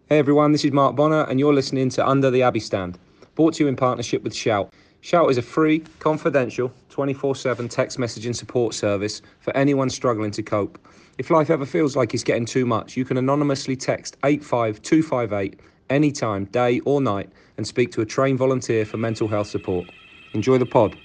Hey everyone, this is Mark Bonner, and you're listening to Under the Abbey Stand, brought to you in partnership with Shout. Shout is a free, confidential, 24/7 text messaging support service for anyone struggling to cope. If life ever feels like it's getting too much, you can anonymously text 85258 anytime, day or night, and speak to a trained volunteer for mental health support. Enjoy the pod.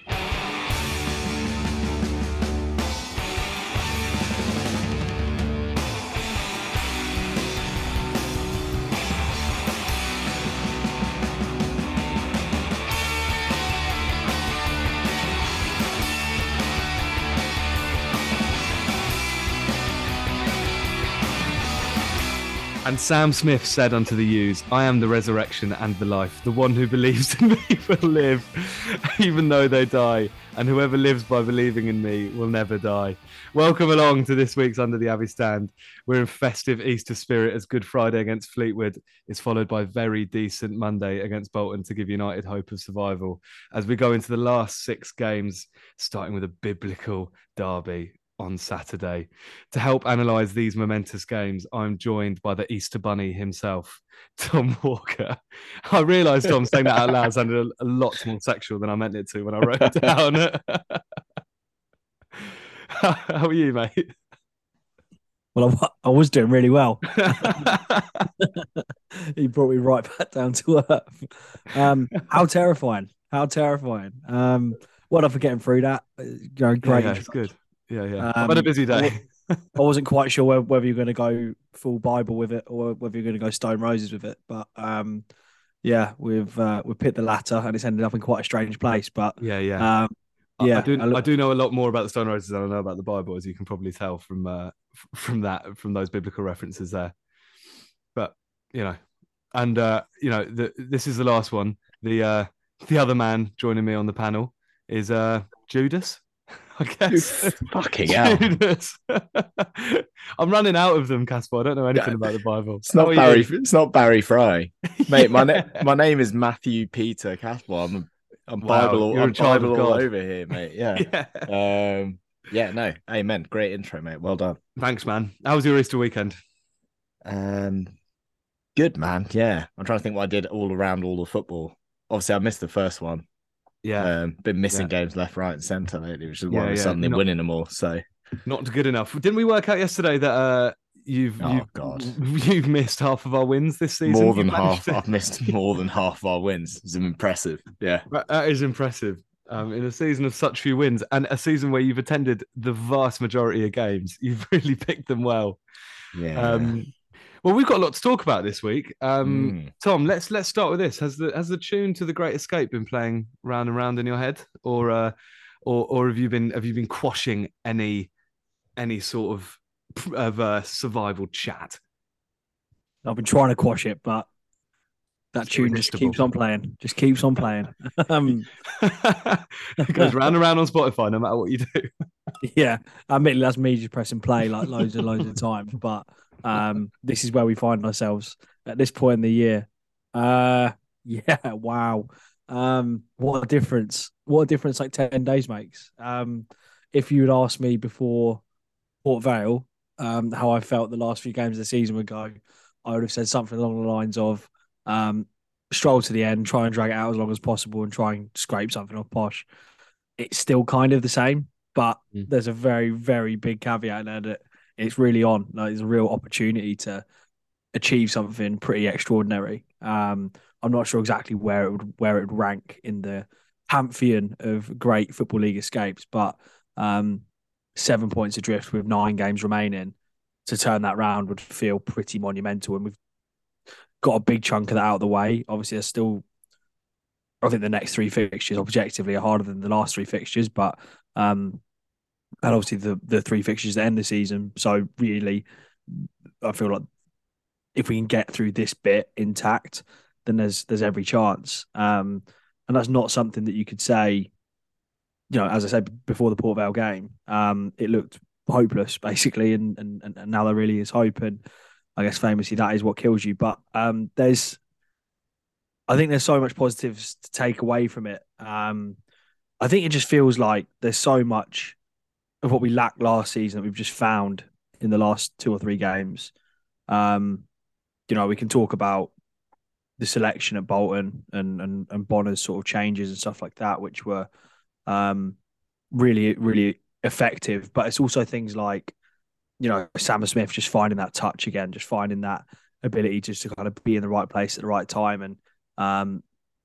And Sam Smith said unto the ewes, I am the resurrection and the life. The one who believes in me will live, even though they die. And whoever lives by believing in me will never die. Welcome along to this week's Under the Abbey Stand. We're in festive Easter spirit as Good Friday against Fleetwood is followed by very decent Monday against Bolton to give United hope of survival. As we go into the last 6 games, starting with a biblical derby on Saturday. To help analyse these momentous games, I'm joined by the Easter Bunny himself, Tom Walker. I realised, Tom, saying that out loud sounded a lot more sexual than I meant it to when I wrote it down. How are you, mate? Well, I was doing really well. He brought me right back down to earth. How terrifying! How terrifying! Well done for getting through that. Great. Yeah, it's good. Yeah. I've had a busy day. I wasn't quite sure whether you're going to go full Bible with it or whether you're going to go Stone Roses with it. But yeah, we've picked the latter, and it's ended up in quite a strange place. But Yeah. yeah, I do know a lot more about the Stone Roses than I know about the Bible, as you can probably tell from those biblical references there. But this is the last one. The other man joining me on the panel is Judas. I guess. Fucking hell. I'm running out of them, Caspar. I don't know anything about the Bible. It's not Barry Fry, mate. My name is Matthew Peter Caspar. I'm Bible all over here, mate. Yeah. No. Amen. Great intro, mate. Well done. Thanks, man. How was your Easter weekend? Good, man. Yeah. I'm trying to think what I did all around all the football. Obviously, I missed the first one. Yeah. Been missing games left, right, and centre lately, which is why we're suddenly winning them all. So not good enough. Didn't we work out yesterday that you've missed half of our wins this season? More than half. I've missed more than half of our wins. It's impressive. Yeah. That is impressive. In a season of such few wins and a season where you've attended the vast majority of games, you've really picked them well. Yeah. Well, we've got a lot to talk about this week. Tom, let's start with this. Has the tune to The Great Escape been playing round and round in your head, or have you been quashing any sort of survival chat? I've been trying to quash it, but that tune just keeps on playing. Just keeps on playing. It goes round and round on Spotify, no matter what you do. Yeah, admittedly, that's me just pressing play like loads of times, but. This is where we find ourselves at this point in the year. Wow. What a difference like 10 days makes. If you had asked me before Port Vale how I felt the last few games of the season would go, I would have said something along the lines of stroll to the end, try and drag it out as long as possible and try and scrape something off Posh. It's still kind of the same, but there's a very, very big caveat there that it's really on. Like, it's a real opportunity to achieve something pretty extraordinary. I'm not sure exactly where it would rank in the pantheon of great Football League escapes, but 7 points adrift with 9 games remaining to turn that round would feel pretty monumental. And we've got a big chunk of that out of the way. Obviously, there's still, I think the next 3 fixtures objectively are harder than the last 3 fixtures, but and obviously the 3 fixtures that end the season. So really, I feel like if we can get through this bit intact, then there's every chance. And that's not something that you could say, as I said before the Port Vale game, it looked hopeless basically, and now there really is hope. And I guess famously that is what kills you. But I think there's so much positives to take away from it. I think it just feels like there's so much of what we lacked last season that we've just found in the last 2 or 3 games. we can talk about the selection at Bolton and Bonner's sort of changes and stuff like that, which were really, really effective. But it's also things like, Sam Smith just finding that touch again, just finding that ability just to kind of be in the right place at the right time. And,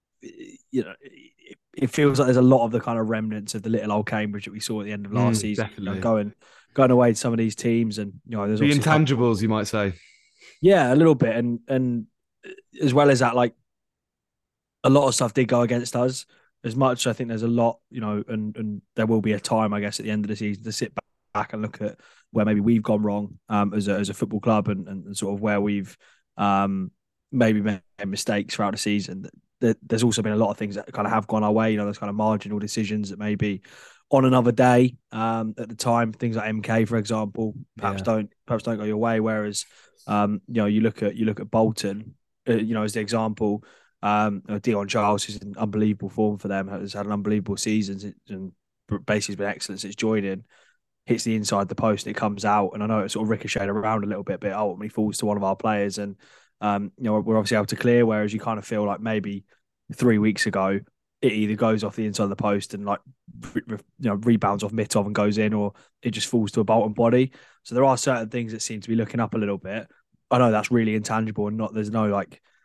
it feels like there's a lot of the kind of remnants of the little old Cambridge that we saw at the end of last season. Definitely. Going away to some of these teams, and there's the intangibles, you might say. Yeah, a little bit, and as well as that, like a lot of stuff did go against us. As much, I think there's a lot, and there will be a time, I guess, at the end of the season to sit back and look at where maybe we've gone wrong as a football club, and sort of where we've maybe made mistakes throughout the season. There's also been a lot of things that kind of have gone our way. Those kind of marginal decisions that maybe on another day at the time, things like MK, for example, perhaps don't go your way. Whereas, you look at Bolton, as the example. Dion Giles, who's in unbelievable form for them, has had an unbelievable season and basically has been excellent since joining. Hits the inside the post and it comes out, and I know it sort of ricocheted around a little bit, but ultimately falls to one of our players, and we're obviously able to clear. Whereas you kind of feel like maybe 3 weeks ago it either goes off the inside of the post and rebounds off Mitov and goes in, or it just falls to a Bolton body. So there are certain things that seem to be looking up a little bit. I know that's really intangible and there's no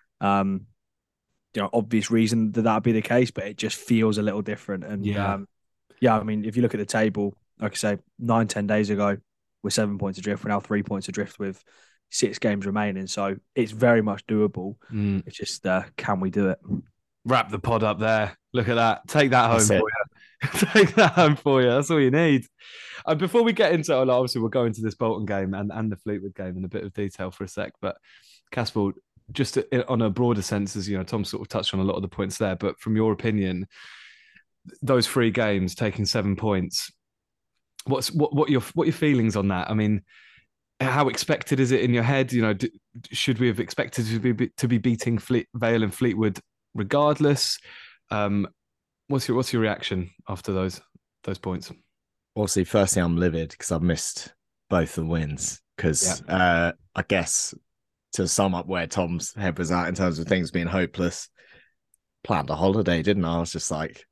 obvious reason that would be the case, but it just feels a little different. And I mean, if you look at the table, like I say, 9-10 days ago, we're 7 points adrift. We're now 3 points adrift with 6 games remaining. So it's very much doable. It's just, can we do it? Wrap the pod up there. Look at that. Take that home for you. Take that home for you. That's all you need. And before we get into it, obviously we'll go into this Bolton game and the Fleetwood game in a bit of detail for a sec. But Casper, just on a broader sense, as Tom sort of touched on a lot of the points there, but from your opinion, those 3 games taking 7 points, what your feelings on that? I mean, how expected is it in your head? Should we have expected to be beating Vale and Fleetwood regardless? What's your reaction after those points? Obviously, firstly, I'm livid because I've missed both the wins. Because I guess to sum up where Tom's head was at in terms of things being hopeless, planned a holiday, didn't I? I was just like,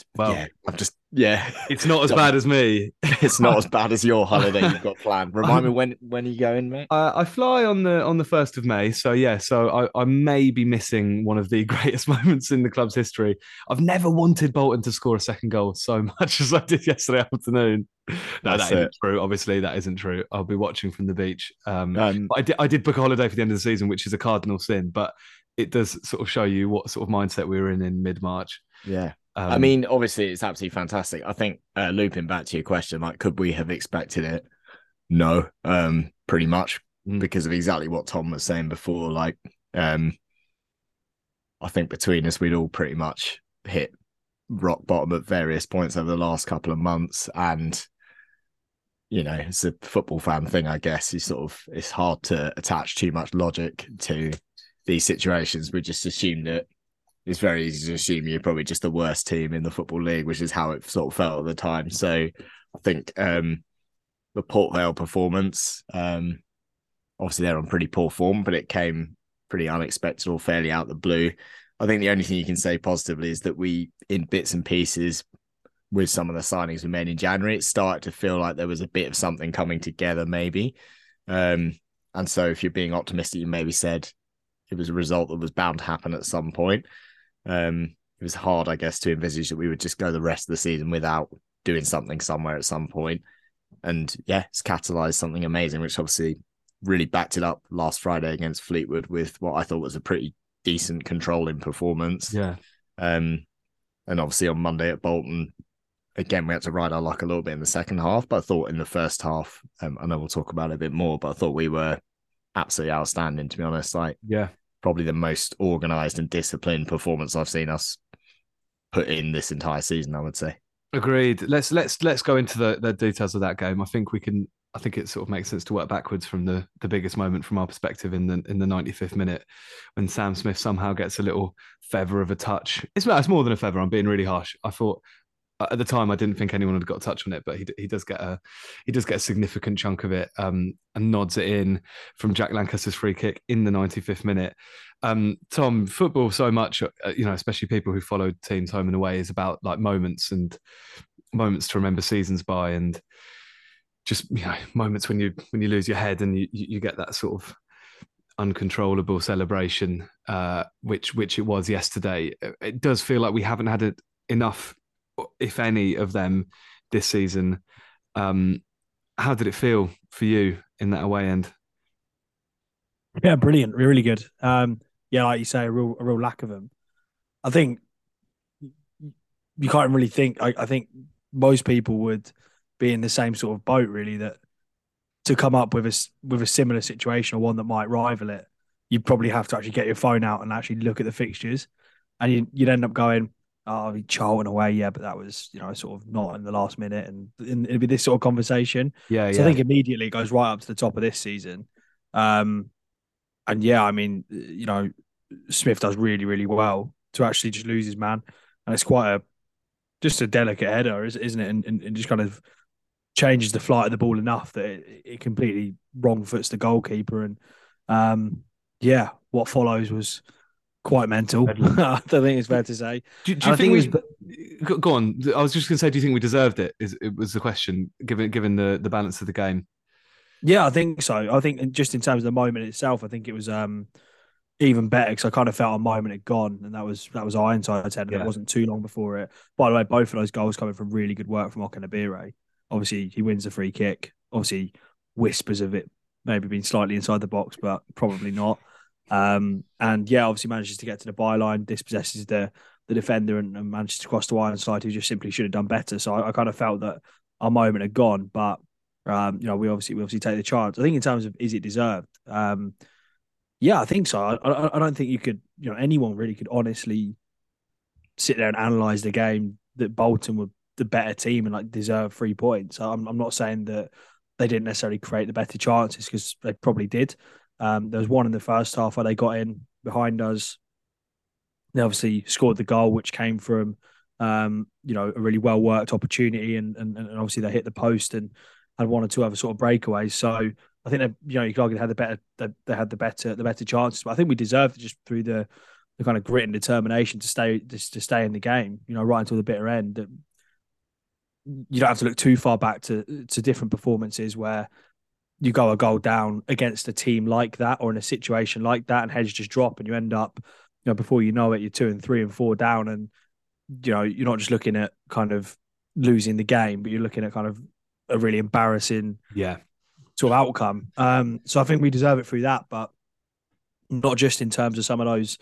it's not as bad as me. It's not as bad as your holiday you've got planned. Remind me when are you going, mate? I fly on the 1st of May, so I may be missing one of the greatest moments in the club's history. I've never wanted Bolton to score a second goal so much as I did yesterday afternoon. No, that isn't true. Obviously, that isn't true. I'll be watching from the beach. I did book a holiday for the end of the season, which is a cardinal sin, but it does sort of show you what sort of mindset we were in mid-March. Yeah. I mean, obviously, it's absolutely fantastic. I think looping back to your question, like, could we have expected it? No, pretty much because of exactly what Tom was saying before. Like, I think between us, we'd all pretty much hit rock bottom at various points over the last couple of months. And, it's a football fan thing, I guess. It's hard to attach too much logic to these situations. We just assume that it's very easy to assume you're probably just the worst team in the Football League, which is how it sort of felt at the time. So I think the Port Vale performance, obviously they're on pretty poor form, but it came pretty unexpected or fairly out of the blue. I think the only thing you can say positively is that we, in bits and pieces, with some of the signings we made in January, it started to feel like there was a bit of something coming together maybe. And so if you're being optimistic, you maybe said it was a result that was bound to happen at some point. It was hard, I guess, to envisage that we would just go the rest of the season without doing something somewhere at some point. And it's catalysed something amazing, which obviously really backed it up last Friday against Fleetwood with what I thought was a pretty decent controlling performance. Yeah. And obviously on Monday at Bolton, again, we had to ride our luck a little bit in the second half, but I thought in the first half, I know we'll talk about it a bit more, but I thought we were absolutely outstanding, to be honest. Probably the most organised and disciplined performance I've seen us put in this entire season, I would say. Agreed. Let's go into the details of that game. I think it sort of makes sense to work backwards from the biggest moment from our perspective in the 95th minute, when Sam Smith somehow gets a little feather of a touch. It's more than a feather. I'm being really harsh. I thought at the time I didn't think anyone had got a touch on it, but he does get a significant chunk of it, and nods it in from Jack Lancaster's free kick in the 95th minute. Tom, football so much, especially people who followed teams home and away, is about like moments to remember seasons by, and just moments when you lose your head and you get that sort of uncontrollable celebration, which it was yesterday. It does feel like we haven't had enough, if any, of them this season. How did it feel for you in that away end? Yeah, brilliant, really good. Yeah, like you say, a real lack of them. I think you can't really think. I think most people would be in the same sort of boat, really, that to come up with a similar situation or one that might rival it, you'd probably have to actually get your phone out and actually look at the fixtures, and you'd end up going, "Oh, Charlton away, yeah, but that was sort of not in the last minute," and it'd be this sort of conversation. Yeah, so yeah. I think immediately it goes right up to the top of this season, and yeah, I mean, Smith does really, really well to actually just lose his man, and it's quite just a delicate header, isn't it? And just kind of changes the flight of the ball enough that it completely wrong foots the goalkeeper. And yeah, what follows was quite mental. I think it's fair to say. Do you think we go on? I was just going to say, do you think we deserved it? It was the question, given the balance of the game. Yeah, I think so. I think just in terms of the moment itself, I think it was even better because I kind of felt a moment had gone, and that was Ironside's head, and it wasn't too long before it. By the way, both of those goals coming from really good work from Okenabirre. Obviously, he wins the free kick. Obviously, whispers of it maybe being slightly inside the box, but probably not. And yeah, obviously manages to get to the byline, dispossesses the defender, and manages to cross to Ironside, who just simply should have done better. So I kind of felt that our moment had gone, but we obviously take the chance. I think in terms of is it deserved? Yeah, I think so. I don't think you could, anyone really could honestly sit there and analyze the game that Bolton were the better team and like deserve 3 points. I'm not saying that they didn't necessarily create the better chances because they probably did. There was one in the first half where they got in behind us. They obviously scored the goal, which came from a really well worked opportunity, and obviously they hit the post and had one or two other sort of breakaways. So I think you could argue they had the better chances, but I think we deserved it just through the kind of grit and determination to stay in the game. Right until the bitter end. That you don't have to look too far back to different performances where you go a goal down against a team like that or in a situation like that, and heads just drop, and you end up, before you know it, you're 2 and 3 and 4 down, and you're not just looking at kind of losing the game, but you're looking at kind of a really embarrassing sort of outcome. So I think we deserve it through that, but not just in terms of some of those.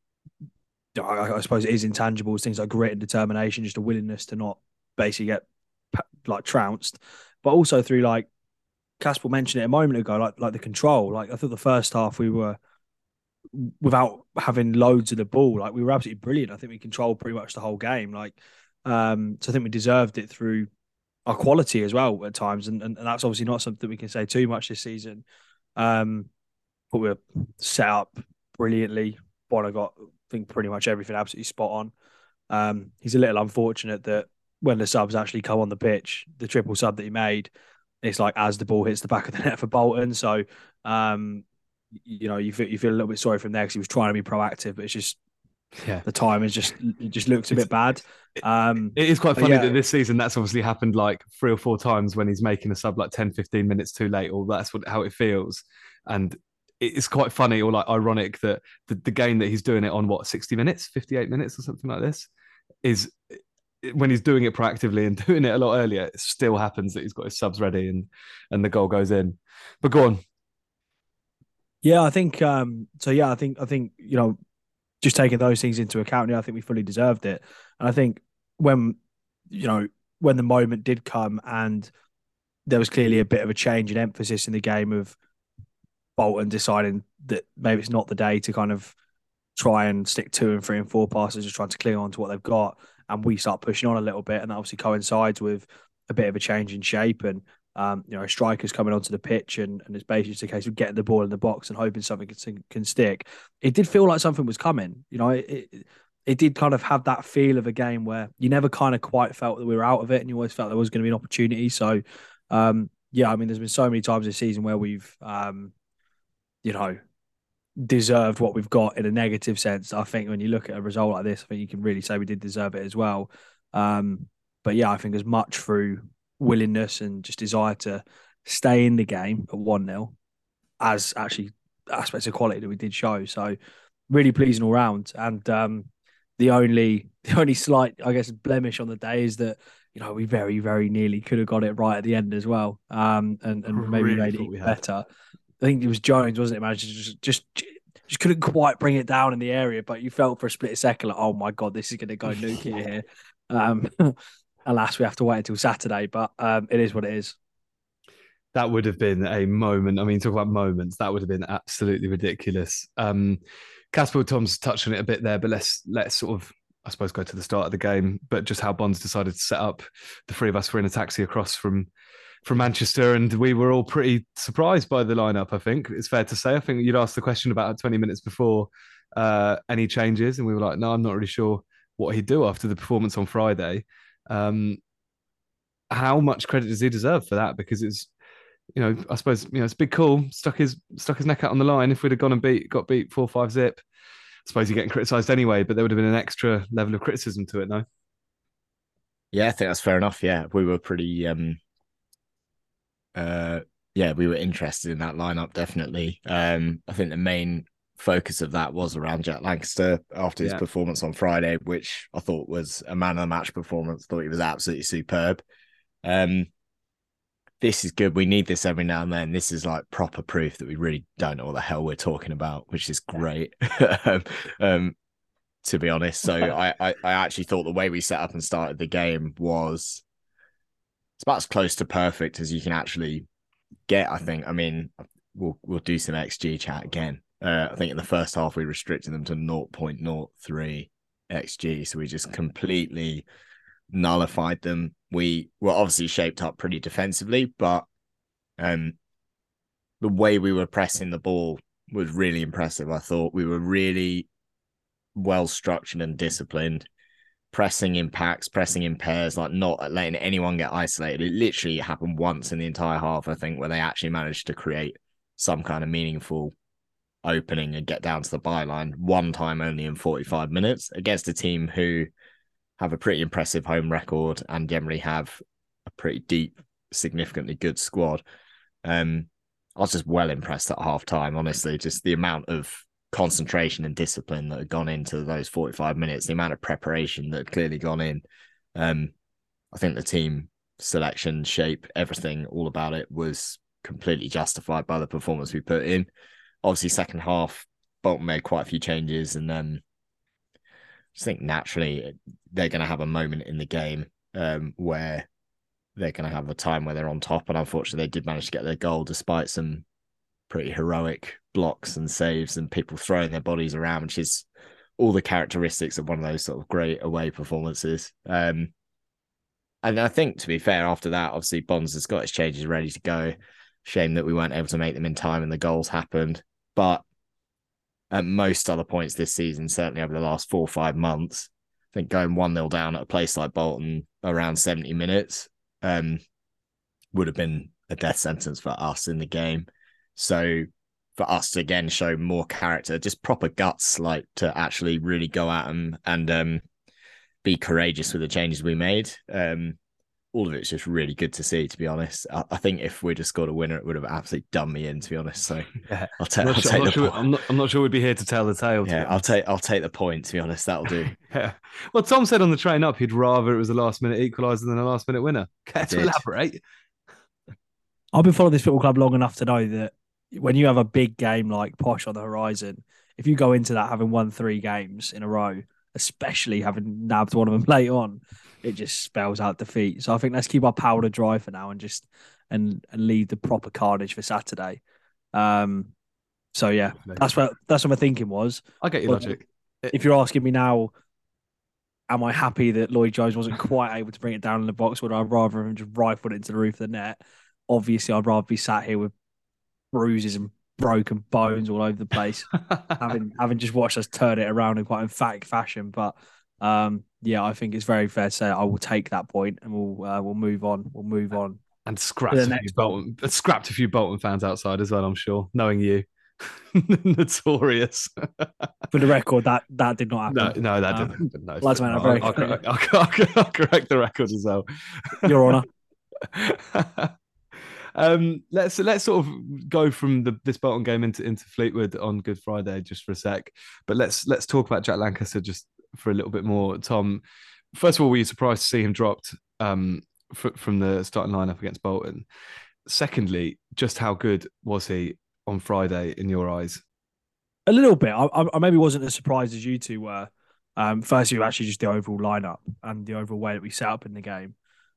I suppose it is intangibles, things like grit and determination, just a willingness to not basically get like trounced, but also through, like Caspar mentioned it a moment ago, like the control. Like I thought the first half we were, without having loads of the ball, like we were absolutely brilliant. I think we controlled pretty much the whole game. So I think we deserved it through our quality as well at times, and that's obviously not something we can say too much this season. But we were set up brilliantly. Bonner got, I think, pretty much everything absolutely spot on. He's a little unfortunate that when the subs actually come on the pitch, the triple sub that he made, it's like as the ball hits the back of the net for Bolton. So, you feel a little bit sorry from there because he was trying to be proactive, but it's just the time is it just looks a bit bad. It is quite funny that this season that's obviously happened like 3 or 4 times when he's making a sub like 10, 15 minutes too late, or that's how it feels. And it's quite funny or like ironic that the game that he's doing it on 60 minutes, 58 minutes or something like this is when he's doing it proactively and doing it a lot earlier, it still happens that he's got his subs ready and the goal goes in. But go on. Yeah, I think so. Yeah, I think just taking those things into account, I think we fully deserved it. And I think when the moment did come and there was clearly a bit of a change in emphasis in the game of Bolton deciding that maybe it's not the day to kind of try and stick 2 and 3 and 4 passes, just trying to cling on to what they've got, and we start pushing on a little bit, and that obviously coincides with a bit of a change in shape, and strikers coming onto the pitch, and it's basically just a case of getting the ball in the box and hoping something can stick. It did feel like something was coming. it did kind of have that feel of a game where you never kind of quite felt that we were out of it, and you always felt there was going to be an opportunity. So, yeah, I mean, there's been so many times this season where we've, deserved what we've got in a negative sense. I think when you look at a result like this, I think you can really say we did deserve it as well. But yeah, I think as much through willingness and just desire to stay in the game at 1-0 as actually aspects of quality that we did show. So really pleasing all round. And the only slight, I guess, blemish on the day is that, we very, very nearly could have got it right at the end as well. And maybe really made it even better. I think it was Jones, wasn't it, man? Just couldn't quite bring it down in the area, but you felt for a split second like, oh my God, this is going to go nuclear here. Alas, we have to wait until Saturday, but it is what it is. That would have been a moment. I mean, talk about moments. That would have been absolutely ridiculous. Casper, Tom's touched on it a bit there, but let's sort of, I suppose, go to the start of the game. But just how Bonds decided to set up. The three of us were in a taxi across from Manchester, and we were all pretty surprised by the lineup. I think it's fair to say. I think you'd asked the question about 20 minutes before any changes, and we were like, no, I'm not really sure what he'd do after the performance on Friday. How much credit does he deserve for that? Because it's, I suppose, it's a big call. Stuck his neck out on the line. If we'd have gone and got beat 4-5 zip, I suppose you're getting criticised anyway. But there would have been an extra level of criticism to it, no? Yeah, I think that's fair enough. Yeah, we were pretty. We were interested in that lineup, definitely. I think the main focus of that was around Jack Lancaster after his performance on Friday, which I thought was a man of the match performance. Thought he was absolutely superb. This is good. We need this every now and then. This is like proper proof that we really don't know what the hell we're talking about, which is great. To be honest. So I actually thought the way we set up and started the game was it's about as close to perfect as you can actually get, I think. I mean, we'll do some XG chat again. I think in the first half we restricted them to 0.03 XG, so we just completely nullified them. We were obviously shaped up pretty defensively, but the way we were pressing the ball was really impressive. I thought we were really well structured and disciplined, pressing in packs, pressing in pairs, like not letting anyone get isolated. It literally happened once in the entire half, I think, where they actually managed to create some kind of meaningful opening and get down to the byline one time only in 45 minutes against a team who have a pretty impressive home record and generally have a pretty deep, significantly good squad. I was just well impressed at half time, honestly, just the amount of concentration and discipline that had gone into those 45 minutes, the amount of preparation that had clearly gone in. I think the team selection, shape, everything, all about it was completely justified by the performance we put in. Obviously, second half, Bolton made quite a few changes, and then I just think naturally they're going to have a moment in the game where they're going to have a time where they're on top, and unfortunately they did manage to get their goal despite some pretty heroic blocks and saves and people throwing their bodies around, which is all the characteristics of one of those sort of great away performances. And I think, to be fair, after that, obviously Bonds has got his changes ready to go. Shame that we weren't able to make them in time and the goals happened. But at most other points this season, certainly over the last 4 or 5 months, I think going 1-0 down at a place like Bolton around 70 minutes would have been a death sentence for us in the game. So for us to again show more character, just proper guts, like to actually really go at them and be courageous with the changes we made. All of it's just really good to see, to be honest. I think if we'd have scored a winner, it would have absolutely done me in, to be honest. So yeah, I'm not sure we'd be here to tell the tale. Yeah, I'll take the point, to be honest. That'll do. Yeah. Well, Tom said on the train up he'd rather it was a last-minute equaliser than a last-minute winner. Care to elaborate? I've been following this football club long enough to know that when you have a big game like Posh on the horizon, if you go into that having won 3 games in a row, especially having nabbed one of them late on, it just spells out defeat. So I think let's keep our powder dry for now and just and leave the proper carnage for Saturday. So yeah, that's what my thinking was. I get your logic. If you're asking me now, am I happy that Lloyd Jones wasn't quite able to bring it down in the box? Would I rather him just rifle it into the roof of the net? Obviously, I'd rather be sat here with bruises and broken bones all over the place, having just watched us turn it around in quite emphatic fashion. But yeah, I think it's very fair to say I will take that point and we'll move on. We'll move on. And scrapped a few Bolton fans outside as well, I'm sure, knowing you. Notorious. For the record, that did not happen. No, that didn't happen. No, I'll correct the record as well. Your Honour. Let's sort of go from this Bolton game into Fleetwood on Good Friday just for a sec. But let's talk about Jack Lancaster just for a little bit more. Tom, first of all, were you surprised to see him dropped from the starting lineup against Bolton? Secondly, just how good was he on Friday in your eyes? A little bit. I maybe wasn't as surprised as you two were. Firstly, actually just the overall lineup and the overall way that we set up in the game.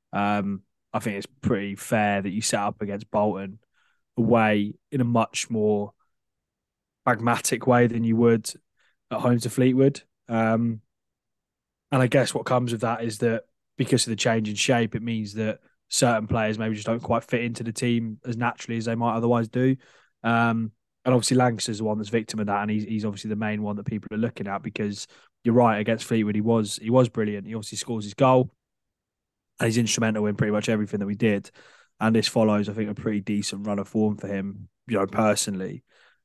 I think it's pretty fair that you set up against Bolton away in a much more pragmatic way than you would at home to Fleetwood. And I guess what comes with that is that because of the change in shape, it means that certain players maybe just don't quite fit into the team as naturally as they might otherwise do. And obviously Lancaster's the one that's victim of that, and he's obviously the main one that people are looking at, because you're right, against Fleetwood he was brilliant. He obviously scores his goal and he's instrumental in pretty much everything that we did. And this follows, I think, a pretty decent run of form for him, personally.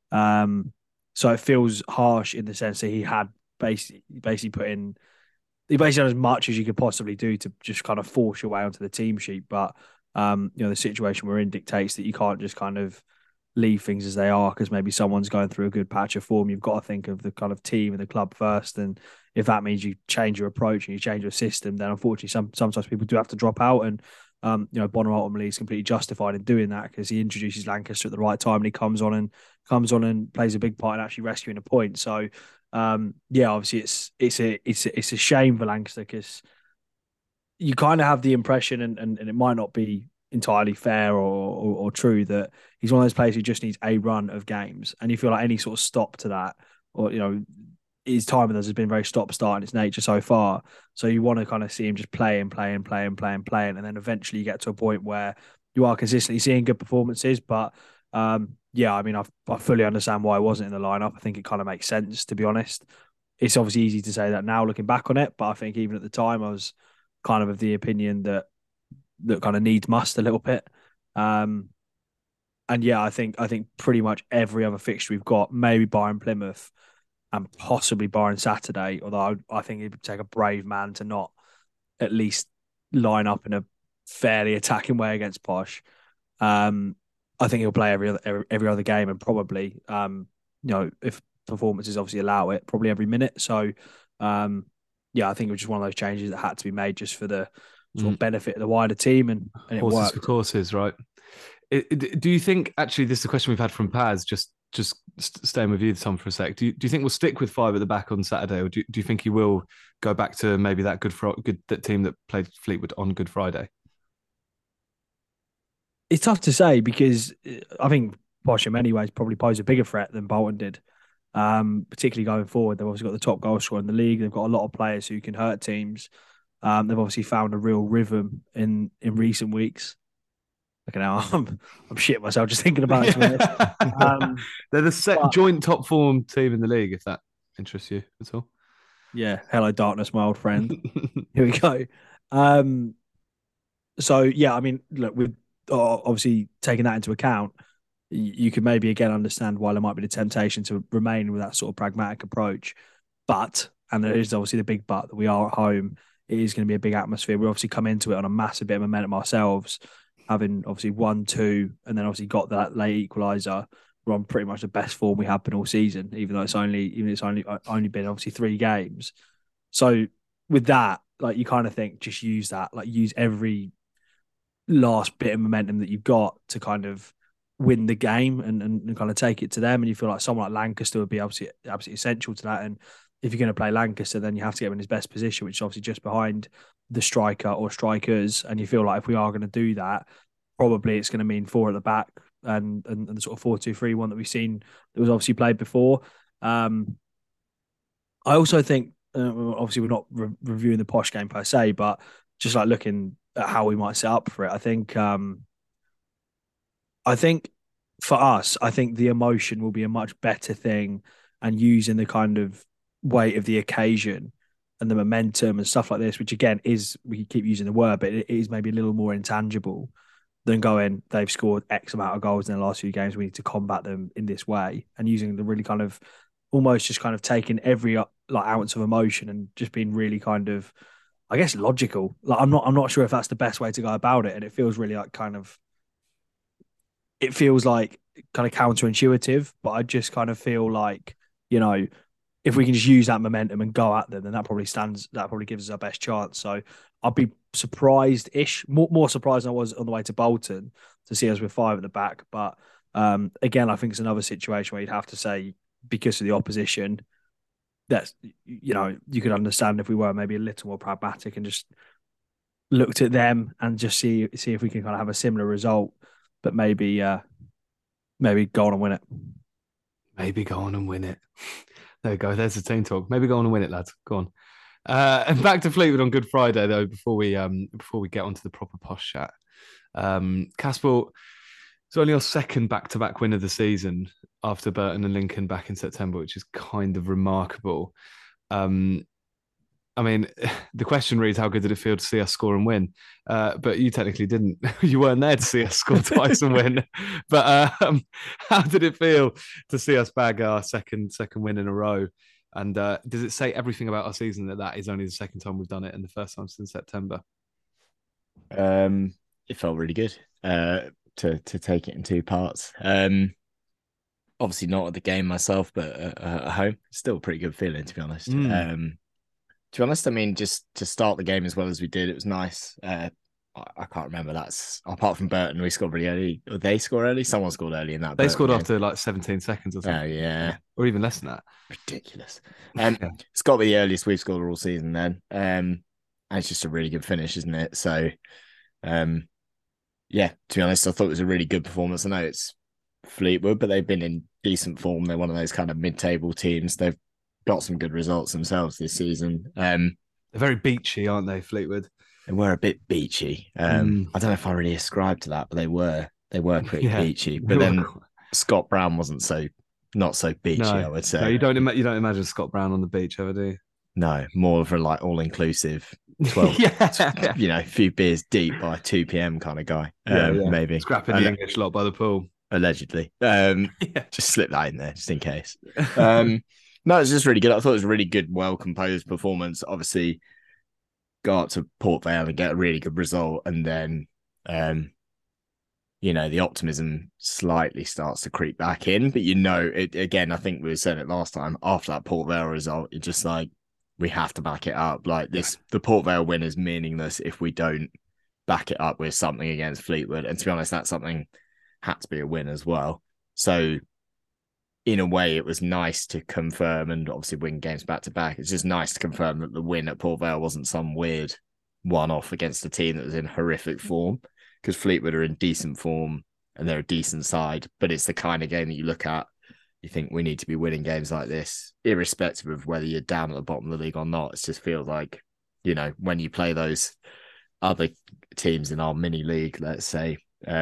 So it feels harsh in the sense that he had basically done as much as you could possibly do to just kind of force your way onto the team sheet. But the situation we're in dictates that you can't just kind of leave things as they are because maybe someone's going through a good patch of form. You've got to think of the kind of team and the club first. And if that means you change your approach and you change your system, then unfortunately sometimes people do have to drop out. And Bonner ultimately is completely justified in doing that because he introduces Lancaster at the right time and he comes on and plays a big part in actually rescuing a point. So obviously it's a shame for Lancaster because you kind of have the impression, and it might not be entirely fair or true, that he's one of those players who just needs a run of games, and you feel like any sort of stop to that, or his time with us has been very stop-start in its nature so far. So you want to kind of see him just play, and then eventually you get to a point where you are consistently seeing good performances. But I fully understand why I wasn't in the lineup. I think it kind of makes sense, to be honest. It's obviously easy to say that now looking back on it, but I think even at the time I was kind of the opinion that kind of needs must a little bit. I think pretty much every other fixture we've got, maybe barring Plymouth and possibly barring Saturday, although I think it would take a brave man to not at least line up in a fairly attacking way against Posh. I think he'll play every other game, and probably if performances obviously allow it, probably every minute. So I think it was just one of those changes that had to be made just for the sort of benefit of the wider team, and it horses worked. For courses, right? Do you think, actually, this is a question we've had from Paz, just staying with you, Tom, for a sec. Do you think we'll stick with 5 at the back on Saturday, or do you think he will go back to maybe that that team that played Fleetwood on Good Friday? It's tough to say because I think Posh in many ways probably pose a bigger threat than Bolton did, particularly going forward. They've obviously got the top goal scorer in the league. They've got a lot of players who can hurt teams. They've obviously found a real rhythm in recent weeks. Okay, now I'm shitting myself just thinking about it. They're the joint top form team in the league, if that interests you at all. Yeah, hello darkness, my old friend. Here we go. Look, with obviously taking that into account, you could maybe again understand why there might be the temptation to remain with that sort of pragmatic approach. But, and there is obviously the big but, that we are at home. It is going to be a big atmosphere. We obviously come into it on a massive bit of momentum ourselves, having obviously 1-2, and then obviously got that late equaliser. We're on pretty much the best form we have been all season, even though it's only been obviously 3 games. So with that, like, you kind of think just use that, like use every last bit of momentum that you've got to kind of win the game and kind of take it to them. And you feel like someone like Lancaster would be absolutely essential to that. And if you're going to play Lancaster, then you have to get him in his best position, which is obviously just behind the striker or strikers. And you feel like if we are going to do that, probably it's going to mean 4 at the back and the sort of 4-2-3-1 that we've seen that was obviously played before. I also think, obviously we're not reviewing the Posh game per se, but just like looking at how we might set up for it, I think for us, I think the emotion will be a much better thing, and using the kind of weight of the occasion and the momentum and stuff like this, which again is, we keep using the word, but it is maybe a little more intangible than going, they've scored X amount of goals in the last few games, we need to combat them in this way, and using the really kind of almost just kind of taking every like ounce of emotion and just being really kind of, I guess, logical. Like I'm not sure if that's the best way to go about it, and it feels really like kind of, it feels like kind of counterintuitive, but I just kind of feel like, you know, if we can just use that momentum and go at them, then that probably gives us our best chance. So I'd be surprised-ish, more surprised than I was on the way to Bolton to see us with 5 at the back. But again, I think it's another situation where you'd have to say, because of the opposition, that's, you know, you could understand if we were maybe a little more pragmatic and just looked at them and just see if we can kind of have a similar result, but maybe go on and win it. Maybe go on and win it. There we go. There's the team talk. Maybe go on and win it, lads. Go on. And back to Fleetwood on Good Friday, though, before we get onto the proper posh chat. Casper, it's only our second back-to-back win of the season after Burton and Lincoln back in September, which is kind of remarkable. I mean, the question reads, how good did it feel to see us score and win? But you technically didn't. You weren't there to see us score twice and win. But how did it feel to see us bag our second win in a row? And does it say everything about our season that is only the second time we've done it and the first time since September? It felt really good to take it in 2 parts. Obviously not at the game myself, but at home. Still a pretty good feeling, to be honest. To be honest, I mean, just to start the game as well as we did, it was nice. I can't remember. That's apart from Burton, we scored really early. Or they scored early. Someone scored early in that. They Burton scored game. After like 17 seconds or something. Oh yeah, or even less than that. Ridiculous. It's got to be the earliest we've scored all season. Then, and it's just a really good finish, isn't it? So, yeah. To be honest, I thought it was a really good performance. I know it's Fleetwood, but they've been in decent form. They're one of those kind of mid-table teams. They've got some good results themselves this season. They're very beachy, aren't they, Fleetwood? They were a bit beachy. I don't know if I really ascribe to that, but they were pretty beachy. But then Scott Brown wasn't not so beachy, I would say. No, you don't imagine Scott Brown on the beach ever, do you? No, more of a like all-inclusive 12, you know, a few beers deep by 2 p.m. kind of guy. Maybe. Scrapping the English lot by the pool. Allegedly. Just slip that in there just in case. No, it's just really good. I thought it was a really good, well-composed performance. Obviously, go up to Port Vale and get a really good result. And then, you know, the optimism slightly starts to creep back in. But, you know, again, I think we were saying it last time, after that Port Vale result, it's just like, we have to back it up. Like this, the Port Vale win is meaningless if we don't back it up with something against Fleetwood. And to be honest, that something had to be a win as well. So, in a way, it was nice to confirm and obviously win games back to back. It's just nice to confirm that the win at Port Vale wasn't some weird one-off against a team that was in horrific form, because Fleetwood are in decent form and they're a decent side, but it's the kind of game that you look at, you think we need to be winning games like this, irrespective of whether you're down at the bottom of the league or not. It just feels like, you know, when you play those other teams in our mini league, let's say,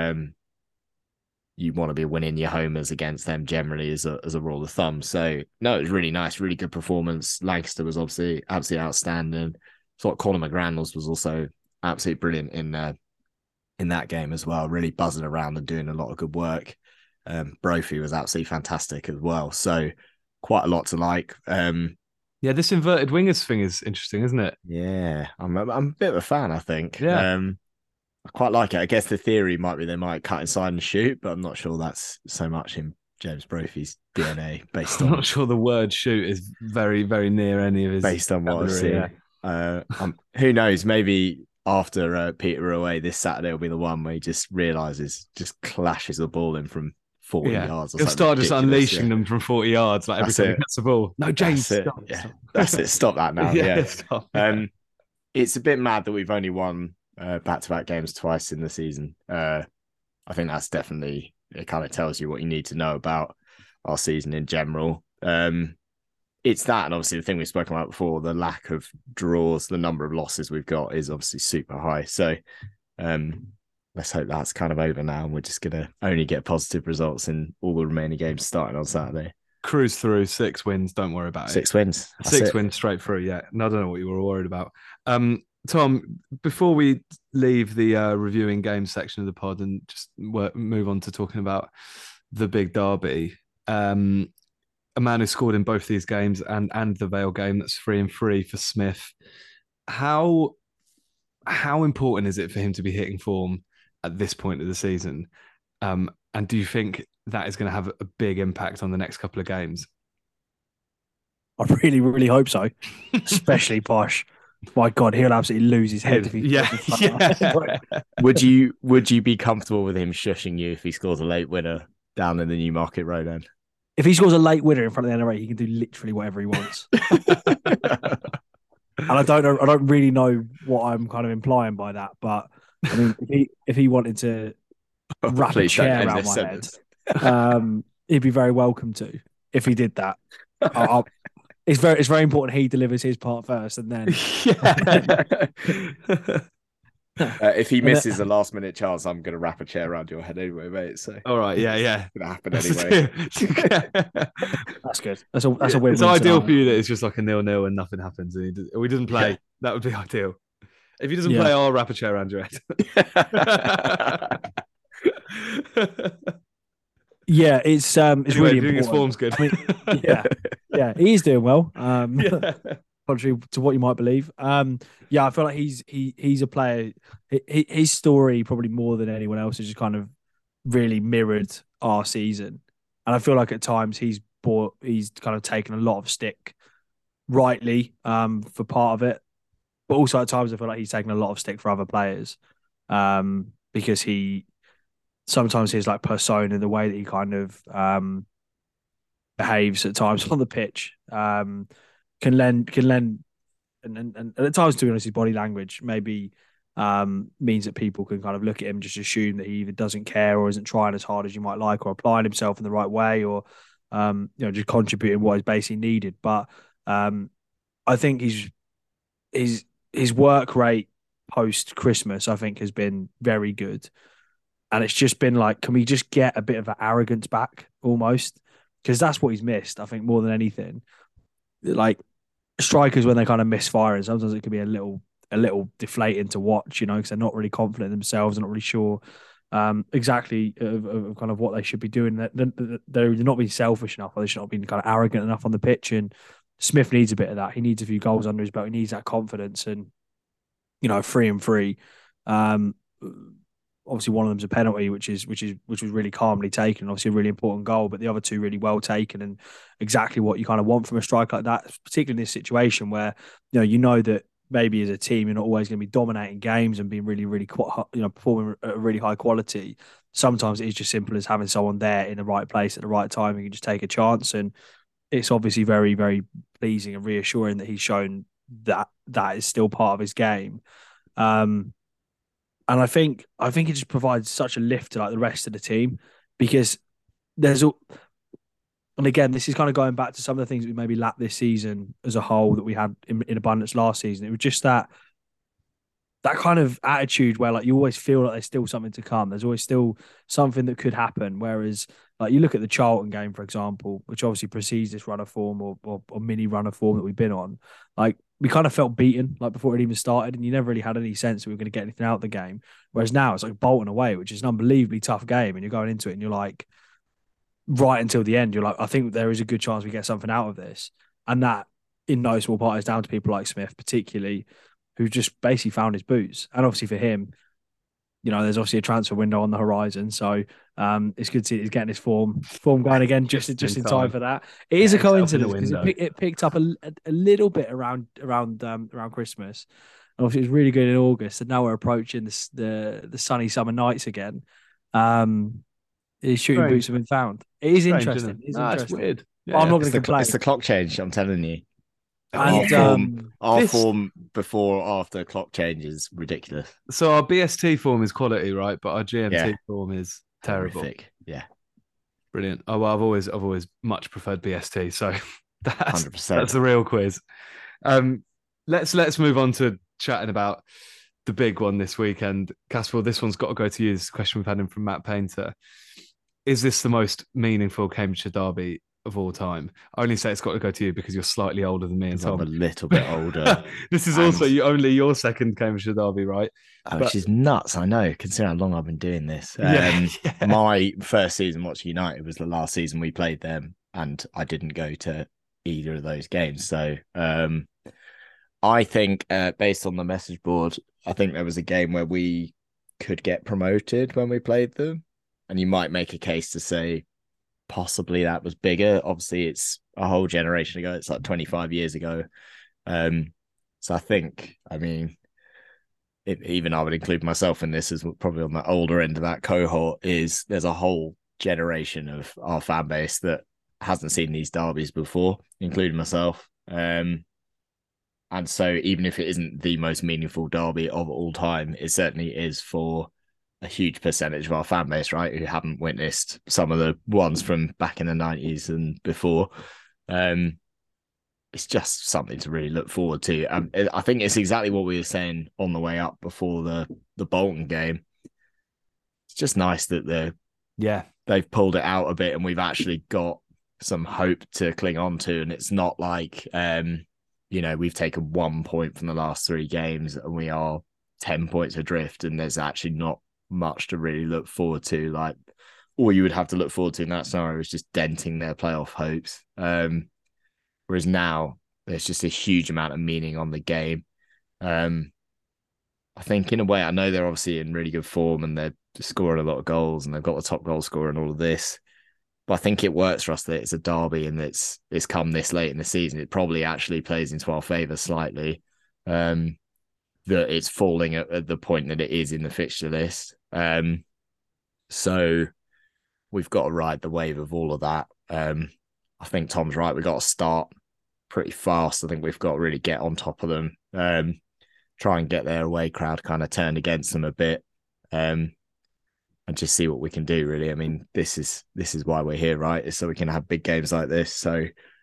you want to be winning your homers against them generally as a rule of thumb. So, no, it was really nice, really good performance. Lancaster was obviously absolutely outstanding. So Conor McGrandles was also absolutely brilliant in that game as well, really buzzing around and doing a lot of good work. Brophy was absolutely fantastic as well. So quite a lot to like. Yeah, this inverted wingers thing is interesting, isn't it? Yeah, I'm a bit of a fan, I think. Yeah. I quite like it. I guess the theory might be they might cut inside and shoot, but I'm not sure that's so much in James Brophy's DNA based on... I'm not sure the word shoot is very, very near any of his... Based on what I've seen. Yeah. Who knows? Maybe after Peter away, this Saturday will be the one where he just clashes the ball in from 40 yards. He'll start just unleashing them from 40 yards like every time he gets the ball. No, James, stop. Yeah. That's it. Stop that now. Stop. It's a bit mad that we've only won back-to-back games twice in the season. I think that's definitely, it kind of tells you what you need to know about our season in general. It's that, and obviously the thing we've spoken about before, the lack of draws, the number of losses we've got is obviously super high. So let's hope that's kind of over now, and we're just gonna only get positive results in all the remaining games starting on Saturday. Cruise through 6 wins. Don't worry about it. 6 wins. Six wins straight through. Yeah. No, I don't know what you were worried about. Tom, before we leave the reviewing games section of the pod and just move on to talking about the big derby, a man who scored in both these games and the Vale game, that's 3-3 for Smith. How important is it for him to be hitting form at this point of the season? And do you think that is going to have a big impact on the next couple of games? I really, really hope so, especially Posh. My God, he'll absolutely lose his head if he. Yeah. Would you be comfortable with him shushing you if he scores a late winner down in the Newmarket Road end? If he scores a late winner in front of the NRA, he can do literally whatever he wants. And I don't really know what I'm kind of implying by that, but I mean, if he wanted to wrap a chair around my head, he'd be very welcome to. If he did that, it's very important he delivers his part first, and then. If he misses a last minute chance, I'm going to wrap a chair around your head anyway, mate. So all right, yeah, it's going to happen anyway. That's good. That's a win. It's ideal for you that it's just like a 0-0 and nothing happens. And he doesn't play. Yeah. That would be ideal. If he doesn't play, I'll wrap a chair around your head. Yeah, it's really important. His form's good. I mean, yeah, he's doing well. Contrary to what you might believe. Yeah, I feel like he's a player. His story, probably more than anyone else, has just kind of really mirrored our season. And I feel like at times he's kind of taken a lot of stick, rightly, for part of it. But also at times I feel like he's taken a lot of stick for other players, because sometimes his like persona, the way that he kind of behaves at times on the pitch, can lend and at times, to be honest, his body language maybe means that people can kind of look at him and just assume that he either doesn't care or isn't trying as hard as you might like, or applying himself in the right way, or just contributing what is basically needed. But I think his work rate post Christmas, I think, has been very good. And it's just been like, can we just get a bit of an arrogance back almost? Because that's what he's missed, I think, more than anything. Like strikers, when they kind of misfire, and sometimes it can be a little deflating to watch, because they're not really confident in themselves, they're not really sure exactly of kind of what they should be doing. They're not being selfish enough, or they should not be kind of arrogant enough on the pitch. And Smith needs a bit of that. He needs a few goals under his belt. He needs that confidence. And 3-3. Obviously, one of them's a penalty, which was really calmly taken. Obviously, a really important goal, but the other two really well taken, and exactly what you kind of want from a striker like that, particularly in this situation where that maybe as a team you're not always going to be dominating games and being really, really performing at a really high quality. Sometimes it is just simple as having someone there in the right place at the right time. You can just take a chance, and it's obviously very, very pleasing and reassuring that he's shown that is still part of his game. And I think it just provides such a lift to like the rest of the team, because and again, this is kind of going back to some of the things we maybe lacked this season as a whole that we had in abundance last season. It was just that kind of attitude where like you always feel like there's still something to come. There's always still something that could happen. Whereas like you look at the Charlton game, for example, which obviously precedes this run of form or mini run of form that we've been on, like we kind of felt beaten like before it even started, and you never really had any sense that we were going to get anything out of the game. Whereas now it's like Bolton away, which is an unbelievably tough game, and you're going into it and you're like, right until the end, you're like, I think there is a good chance we get something out of this. And that in no small part is down to people like Smith, particularly, who just basically found his boots. And obviously for him, there's obviously a transfer window on the horizon. So it's good to see he's getting his form going again just in time for that. It is a coincidence because it picked up a little bit around Christmas. And obviously it was really good in August. And now we're approaching the sunny summer nights again. His shooting boots have been found. It is interesting. It's weird. Yeah, I'm not going to complain. It's the clock change, I'm telling you. And our form before or after clock change is ridiculous. So our BST form is quality, right? But our GMT form is terrible. Horrific. Yeah, brilliant. Oh well, I've always much preferred BST. So that's 100%. That's the real quiz. Let's move on to chatting about the big one this weekend. Casper, this one's got to go to you. This is a question we've had in from Matt Painter. Is this the most meaningful Cambridgeshire derby of all time? I only say it's got to go to you because you're slightly older than me and Tom. I'm a little bit older. This is also only your second Cambridgeshire derby, right? Which is nuts, I know, considering how long I've been doing this. My first season watching United was the last season we played them, and I didn't go to either of those games. So I think, based on the message board, I think there was a game where we could get promoted when we played them. And you might make a case to say possibly that was bigger. Obviously, it's a whole generation ago. It's like 25 years ago. So I think, I mean, even I would include myself in this as probably on the older end of that cohort, is there's a whole generation of our fan base that hasn't seen these derbies before, including myself. And so even if it isn't the most meaningful derby of all time, it certainly is for a huge percentage of our fan base, right, who haven't witnessed some of the ones from back in the 90s and before. It's just something to really look forward to. I think it's exactly what we were saying on the way up before the Bolton game. It's just nice that they've pulled it out a bit and we've actually got some hope to cling on to. And it's not like, we've taken 1 point from the last 3 games and we are 10 points adrift and there's actually not much to really look forward to. Like, all you would have to look forward to in that scenario is just denting their playoff hopes. Whereas now there's just a huge amount of meaning on the game. I think in a way, I know they're obviously in really good form and they're scoring a lot of goals and they've got the top goal scorer and all of this. But I think it works for us that it's a derby and it's come this late in the season. It probably actually plays into our favour slightly. That it's falling at the point that it is in the fixture list. So we've got to ride the wave of all of that. I think Tom's right. We've got to start pretty fast. I think we've got to really get on top of them, try and get their away crowd kind of turned against them a bit, and just see what we can do, really. I mean, this is why we're here, right? Is so we can have big games like this. So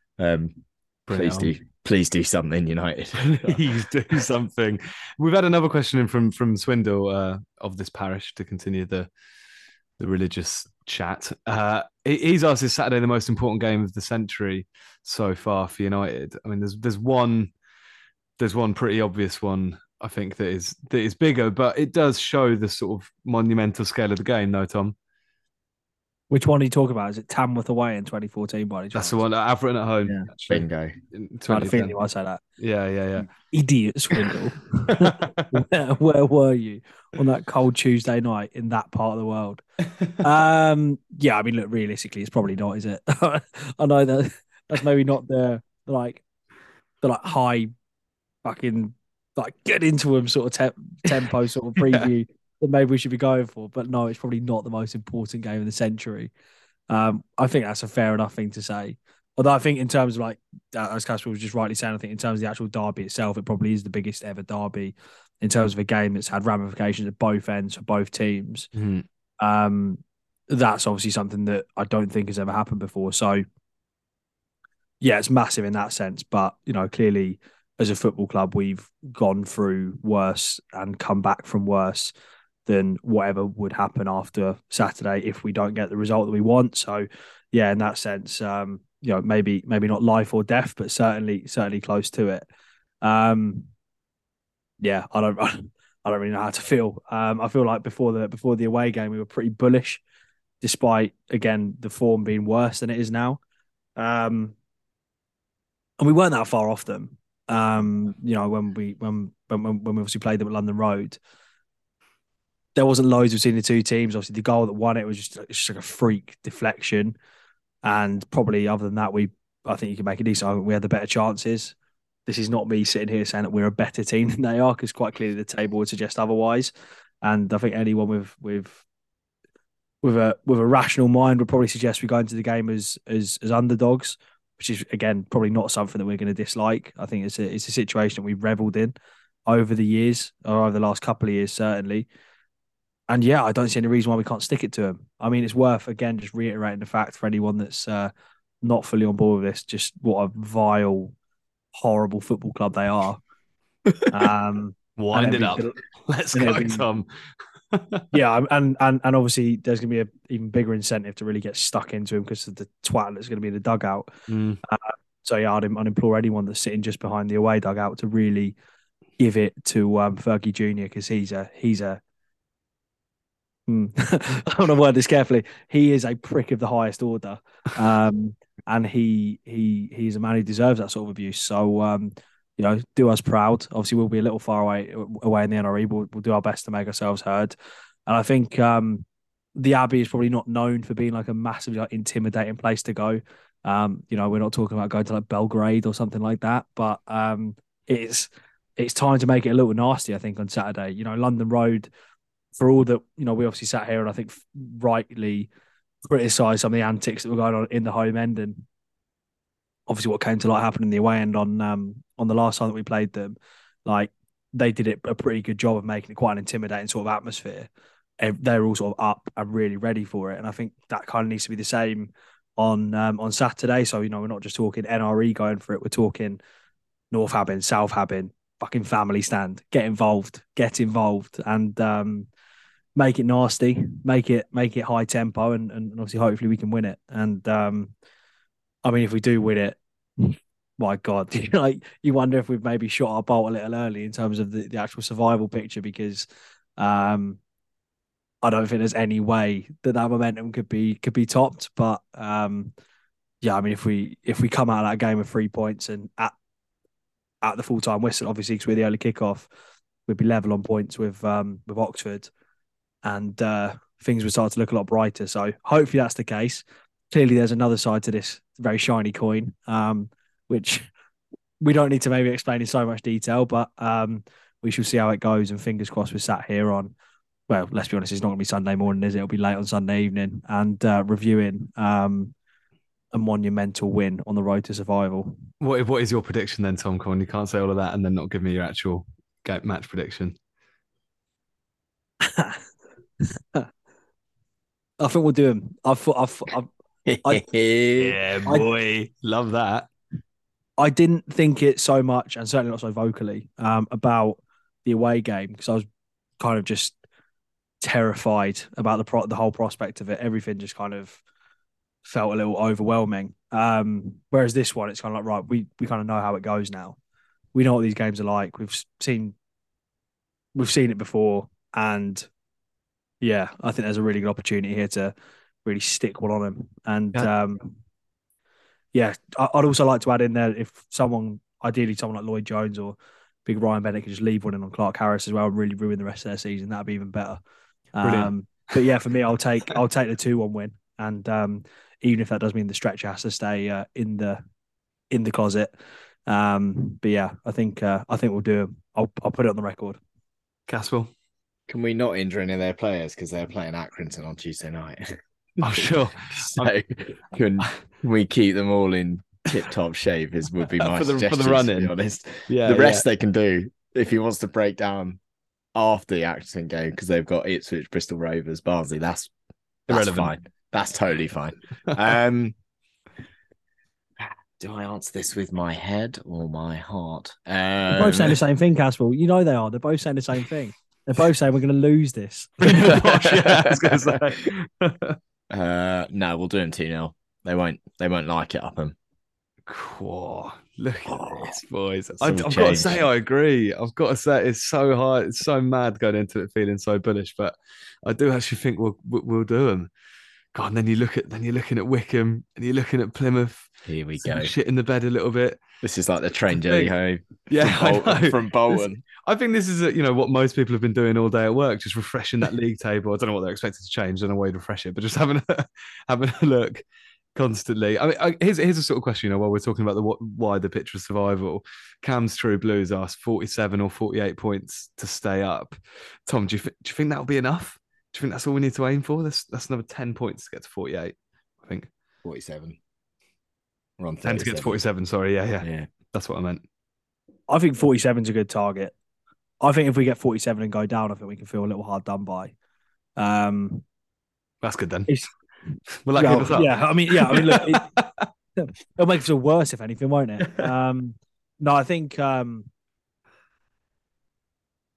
please do something, United. Please do something. We've had another question in from Swindle of this parish to continue the religious chat. He's asked, is Saturday the most important game of the century so far for United? I mean, there's one pretty obvious one, I think, that is bigger, but it does show the sort of monumental scale of the game, though, Tom. Which one are you talking about? Is it Tamworth away in 2014? That's the one. Everton at home. Yeah. Bingo. I had a feeling you might say that. Yeah. Idiot Swindle. Where were you on that cold Tuesday night in that part of the world? I mean, look, realistically, it's probably not, is it? I know that's maybe not the high fucking get into them sort of tempo sort of preview that maybe we should be going for, but no, it's probably not the most important game of the century. I think that's a fair enough thing to say. Although I think in terms of as Casper was just rightly saying, I think in terms of the actual derby itself, it probably is the biggest ever derby in terms of a game that's had ramifications at both ends for both teams. Mm-hmm. That's obviously something that I don't think has ever happened before. So yeah, it's massive in that sense. But, clearly as a football club, we've gone through worse and come back from worse than whatever would happen after Saturday if we don't get the result that we want. So yeah, in that sense, maybe not life or death, but certainly close to it. I don't really know how to feel. I feel like before the away game, we were pretty bullish, despite again the form being worse than it is now. And we weren't that far off them. When we obviously played them at London Road, there wasn't loads between the two teams. Obviously, the goal that won it was just like a freak deflection, and probably other than that, I think you can make a decent argument. We had the better chances. This is not me sitting here saying that we're a better team than they are, because quite clearly the table would suggest otherwise. And I think anyone with a rational mind would probably suggest we go into the game as underdogs, which is again probably not something that we're going to dislike. I think it's a situation that we've revelled in over the years, or over the last couple of years certainly. And yeah, I don't see any reason why we can't stick it to them. I mean, it's worth again just reiterating the fact for anyone that's not fully on board with this, just what a vile, horrible football club they are. Wind it up. Let's go, Tom. Yeah, and obviously there's going to be an even bigger incentive to really get stuck into him because of the twat that's going to be in the dugout. So yeah, I'd implore anyone that's sitting just behind the away dugout to really give it to Fergie Jr. because he's a I want to word this carefully. He is a prick of the highest order, and he's a man who deserves that sort of abuse. So do us proud. Obviously, we'll be a little far away in the NRE. We'll do our best to make ourselves heard. And I think the Abbey is probably not known for being like a massively intimidating place to go. We're not talking about going to like Belgrade or something like that, but it's time to make it a little nasty. I think on Saturday, London Road. For all that, we obviously sat here and I think rightly criticised some of the antics that were going on in the home end, and obviously what came to light happened in the away end on the last time that we played them. Like they did a pretty good job of making it quite an intimidating sort of atmosphere. They're all sort of up and really ready for it, and I think that kind of needs to be the same on Saturday. So we're not just talking NRE going for it. We're talking North Habbin, South Habbin, fucking family stand. Get involved, and make it nasty, make it high tempo, and obviously hopefully we can win it. And if we do win it, my God, you wonder if we've maybe shot our bolt a little early in terms of the actual survival picture, because I don't think there's any way that momentum could be topped. But if we come out of that game with 3 points and at the full time whistle, obviously because we're the early kickoff, we'd be level on points with Oxford. And things would start to look a lot brighter. So hopefully that's the case. Clearly, there's another side to this very shiny coin, which we don't need to maybe explain in so much detail, but we shall see how it goes. And fingers crossed, we're sat here on, well, let's be honest, it's not going to be Sunday morning, is it? It'll be late on Sunday evening and reviewing a monumental win on the road to survival. What is your prediction then, Tom? Come on, you can't say all of that and then not give me your actual match prediction. I think we'll do him. Yeah, boy, love that. I didn't think it so much, and certainly not so vocally, about the away game, because I was kind of just terrified about the whole prospect of it. Everything just kind of felt a little overwhelming. Whereas this one, it's kind of like, right, we kind of know how it goes now. We know what these games are like. We've seen it before, and yeah, I think there's a really good opportunity here to really stick one on him. And I'd also like to add in there, if ideally someone like Lloyd Jones or Big Ryan Bennett could just leave one in on Clark Harris as well and really ruin the rest of their season, that'd be even better. But yeah, for me, I'll take the 2-1 win, and even if that does mean the stretcher has to stay in the closet. But yeah, I think we'll do it. I'll put it on the record. Caswell, can we not injure any of their players because they're playing Accrington on Tuesday night? Oh, sure. So can we keep them all in tip-top shape? Would be my suggestion, for the run-in. To be honest. Yeah, the rest they can do if he wants to break down after the Accrington game, because they've got Ipswich, Bristol Rovers, Barnsley. That's fine. That's totally fine. Do I answer this with my head or my heart? They're both saying the same thing, Caswell. You know they are. They're both saying the same thing. They're both saying we're going to lose this. Yeah, I was going to say. No, we'll do them 2-0. They won't like it, Upham. Whoa, look at this, boys. I've got to say, I agree. I've got to say, it's so hard. It's so mad going into it feeling so bullish, but I do actually think we'll do them. God, and then you're looking at Wickham, and you're looking at Plymouth. Here we go. Shit in the bed a little bit. This is like the train journey home. Yeah, from Bolton. I think this is what most people have been doing all day at work, just refreshing that league table. I don't know what they're expected to change. I don't know why you'd refresh it, but just having a look constantly. I mean, here's a sort of question. While we're talking about the wider picture of survival, Cam's True Blues asked 47 or 48 points to stay up. Tom, do you think that'll be enough? Do you think that's all we need to aim for? That's another 10 points to get to 48. I think 47. We're on 10 to get to 47. Sorry, yeah. That's what I meant. I think 47 is a good target. I think if we get 47 and go down, I think we can feel a little hard done by. That's good then. Will that keep us up? Yeah, I mean, look, it'll make us feel worse if anything, won't it? No, I think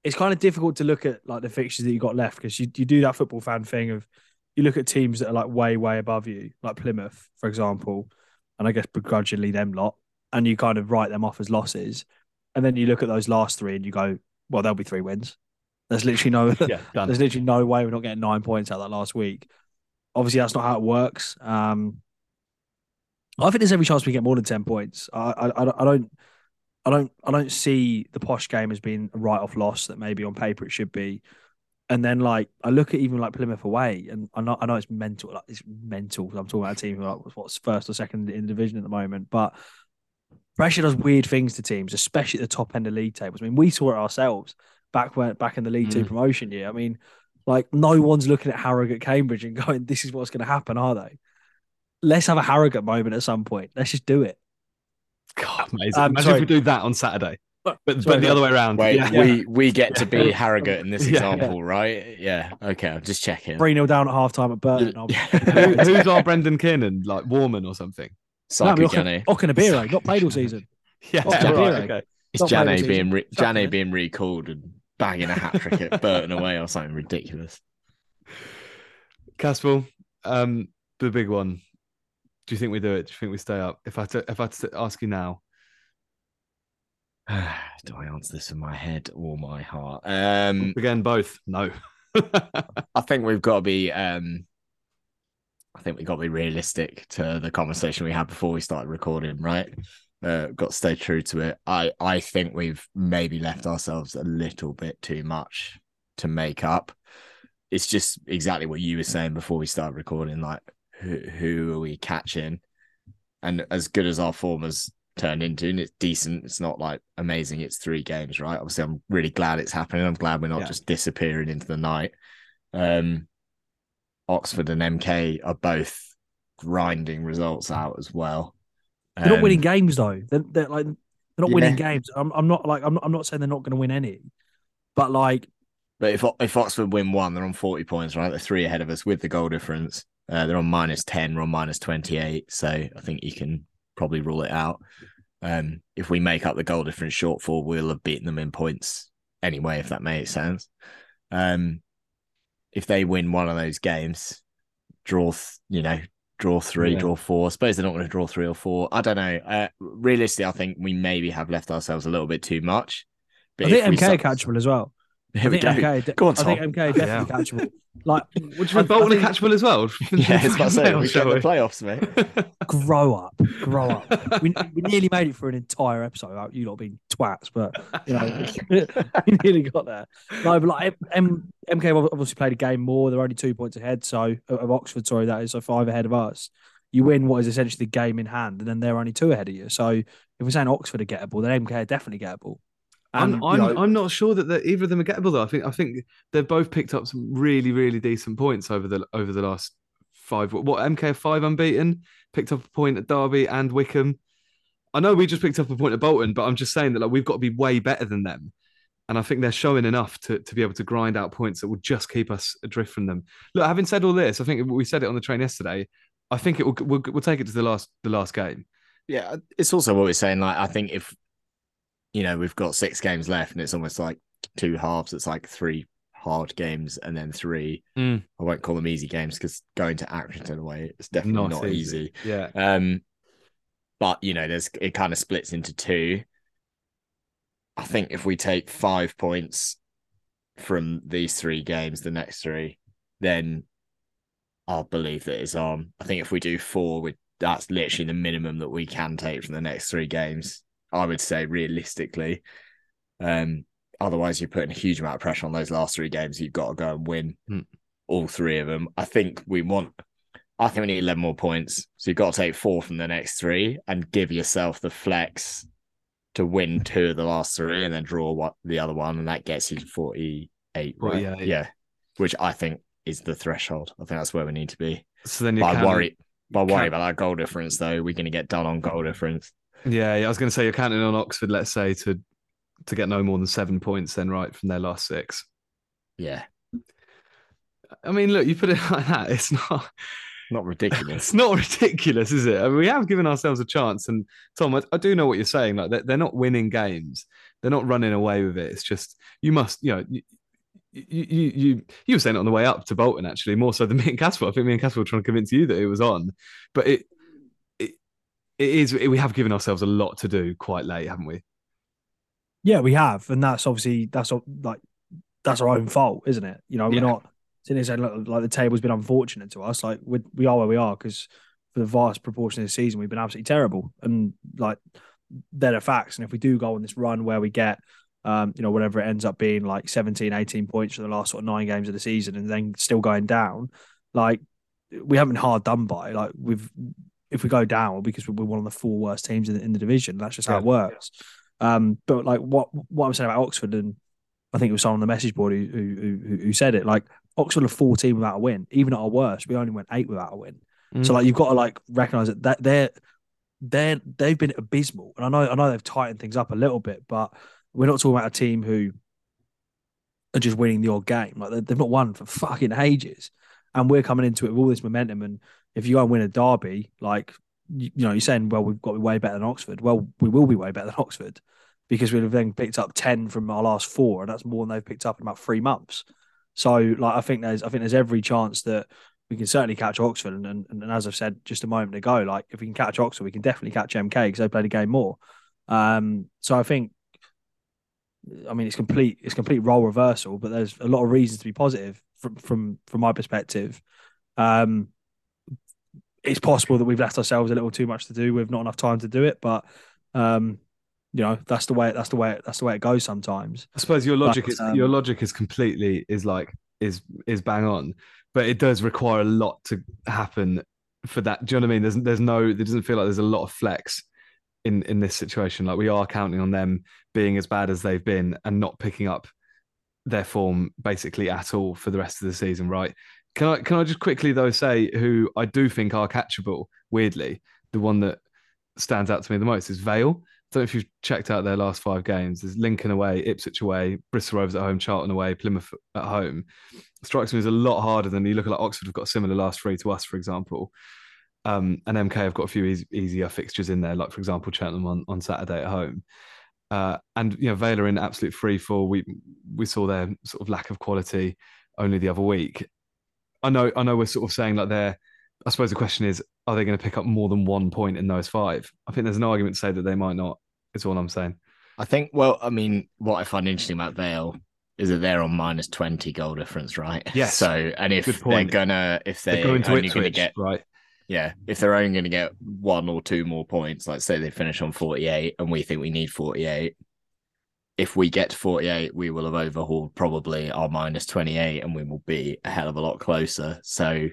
it's kind of difficult to look at like the fixtures that you got left because you do that football fan thing of you look at teams that are like way above you, like Plymouth, for example, and I guess begrudgingly them lot, and you kind of write them off as losses, and then you look at those last three and you go, well, there'll be 3 wins. There's literally there's literally no way we're not getting 9 points out of that last week. Obviously, that's not how it works. I think there's every chance we get more than 10 points. I don't see the Posh game as being a write-off loss that maybe on paper it should be. And then like I look at even like Plymouth away, and I know it's mental. Like it's mental. I'm talking about a team who like what's first or second in the division at the moment, but pressure does weird things to teams, especially at the top end of league tables. I mean, we saw it ourselves back in the League Two promotion year. I mean, like no one's looking at Harrogate Cambridge and going, "This is what's going to happen," are they? Let's have a Harrogate moment at some point. Let's just do it. God, amazing. Imagine if we do that on Saturday. But the other way around. Wait, we get to be Harrogate in this example, right? Yeah. Okay, I'm just checking. 3-0 down at half-time at Burton. Who's our Brendan Kiernan? Like Warman or something? Psycho Jane. Okanabira, not played all season. Yeah, right, okay. It's Jane being recalled and banging a hat-trick at Burton away or something ridiculous. Caspel, the big one. Do you think we do it? Do you think we stay up? If I had to ask you now. Do I answer this in my head or my heart? Again, both. No. I think we've got to be. I think we've got to be realistic to the conversation we had before we started recording. Right, got to stay true to it. I think we've maybe left ourselves a little bit too much to make up. It's just exactly what you were saying before we started recording. Like, who are we catching? And as good as our form has turned into, and it's decent, it's not like amazing, it's 3 games, right? Obviously I'm really glad it's happening. I'm glad we're not just disappearing into the night. Oxford and MK are both grinding results out as well. They're not winning games though. They're not winning games. I'm not saying they're not going to win any, but if Oxford win 1, they're on 40 points, right? They're 3 ahead of us with the goal difference. They're on -10, we're on -28, so I think you can probably rule it out. If we make up the goal difference shortfall, we'll have beaten them in points anyway, if that makes sense. If they win one of those games, draw 3, draw 4. I suppose they're not going to draw 3 or 4. I don't know. Realistically, I think we maybe have left ourselves a little bit too much. But I think MK are catchable as well. Here we go. Go on, Tom. I think MK are definitely catchable. Like, and Bolton are catchable as well. Yeah, it's about to say we get the playoffs, mate. Grow up. We nearly made it for an entire episode without you lot being twats, but we nearly got there. No, but like MK obviously played a game more. They're only 2 points ahead, so of Oxford. Sorry, that is so 5 ahead of us. You win what is essentially the game in hand, and then they're only 2 ahead of you. So if we're saying Oxford are gettable, then MK are definitely gettable. I'm not sure that either of them are gettable though. I think they've both picked up some really, really decent points over the last 5. What MK 5 unbeaten, picked up a point at Derby and Wickham. I know we just picked up a point at Bolton, but I'm just saying that we've got to be way better than them. And I think they're showing enough to be able to grind out points that will just keep us adrift from them. Look, having said all this, I think we said it on the train yesterday. I think we'll take it to the last game. Yeah, it's also what we're saying. Like, I think if we've got 6 games left, and it's almost like 2 halves. It's like 3 hard games and then 3. I won't call them easy games because going to Accrington away, it's definitely not easy. Yeah. But it kind of splits into 2. I think if we take 5 points from these 3 games, the next 3, then I'll believe that it's on. I think if we do 4, that's literally the minimum that we can take from the next 3 games. I would say realistically. Otherwise, you're putting a huge amount of pressure on those last 3 games. You've got to go and win all 3 of them. I think we need 11 more points. So you've got to take 4 from the next 3 and give yourself the flex to win 2 of the last 3 and then draw the other one. And that gets you to 48, right? Yeah. Which I think is the threshold. I think that's where we need to be. So then worry about that goal difference, though. We're going to get done on goal difference. Yeah, I was going to say you're counting on Oxford, let's say, to get no more than 7 points then, right, from their last 6. Yeah. I mean, look, you put it like that, it's not... Not ridiculous. It's not ridiculous, is it? I mean, we have given ourselves a chance. And Tom, I do know what you're saying. Like they're not winning games. They're not running away with it. It's just you must, you were saying it on the way up to Bolton, actually, more so than me and Casper. I think me and Casper were trying to convince you that it was on. But it is. We have given ourselves a lot to do quite late, haven't we? Yeah, we have, and that's obviously that's our own fault, isn't it? We're not sitting there saying like the table's been unfortunate to us. Like we are where we are because for the vast proportion of the season we've been absolutely terrible, and like they're the facts. And if we do go on this run where we get whatever it ends up being, like 17, 18 points for the last sort of 9 games of the season, and then still going down, like we haven't been hard done by. Like if we go down because we're one of the 4 worst teams in the division, that's just how it works. But like what I'm saying about Oxford, and I think it was someone on the message board who said it, like Oxford are 14 without a win. Even at our worst, we only went 8 without a win. So like you've got to like recognise that they've been abysmal. And I know they've tightened things up a little bit, but we're not talking about a team who are just winning the odd game. Like they've not won for fucking ages, and we're coming into it with all this momentum. And if you go and win a derby, like you're saying, well, we've got to be way better than Oxford. Well, we will be way better than Oxford because we've then picked up 10 from our last 4, and that's more than they've picked up in about 3 months. So, like, I think there's every chance that we can certainly catch Oxford, and as I've said just a moment ago, like if we can catch Oxford, we can definitely catch MK because they played a game more. So I think, I mean, it's complete role reversal, but there's a lot of reasons to be positive from my perspective. It's possible that we've left ourselves a little too much to do with not enough time to do it, but that's the way it goes sometimes. I suppose your logic is completely is bang on, but it does require a lot to happen for that. Do you know what I mean? There doesn't feel like there's a lot of flex in this situation. Like we are counting on them being as bad as they've been and not picking up their form basically at all for the rest of the season, right? Can I just quickly though say who I do think are catchable? Weirdly, the one that stands out to me the most is Vale. I don't know if you've checked out their last 5 games. There's Lincoln away, Ipswich away, Bristol Rovers at home, Charlton away, Plymouth at home. It strikes me as a lot harder than you look at. Like Oxford have got a similar last 3 to us, for example. And MK have got a few easier fixtures in there, like for example Cheltenham on Saturday at home. And Vale are in absolute free fall. We saw their sort of lack of quality only the other week. I know we're sort of saying like I suppose the question is, are they going to pick up more than 1 point in those 5? I think there's an argument to say that they might not. Is all I'm saying. I think, well, I mean, what I find interesting about Vale is that they're on minus 20 goal difference, right? Yes. So, and if they're only going to get, right. Yeah. If they're only going to get 1 or 2 more points, like say they finish on 48 and we think we need 48. If we get to 48, we will have overhauled probably our minus 28 and we will be a hell of a lot closer. So,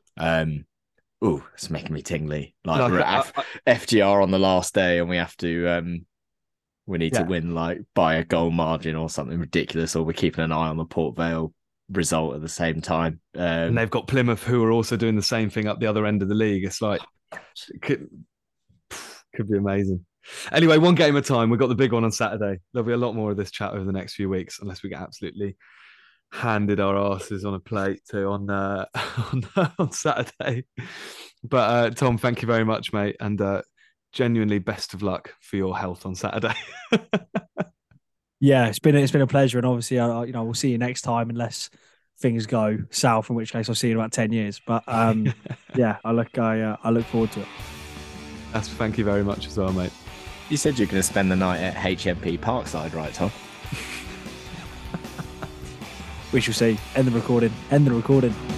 it's making me tingly. Like we're at FGR on the last day and we have to, we need to win like by a goal margin or something ridiculous, or we're keeping an eye on the Port Vale result at the same time. And they've got Plymouth who are also doing the same thing up the other end of the league. It's like, could be amazing. Anyway, 1 game at a time. We've got the big one on Saturday. There'll be a lot more of this chat over the next few weeks, unless we get absolutely handed our asses on a plate too on Saturday. But Tom, thank you very much, mate, and genuinely best of luck for your health on Saturday. Yeah, it's been a pleasure, and obviously, we'll see you next time unless things go south, in which case I'll see you in about 10 years. But yeah, I look forward to it. Thank you very much as well, mate. You said you're going to spend the night at HMP Parkside, right, Tom? We shall see. End the recording.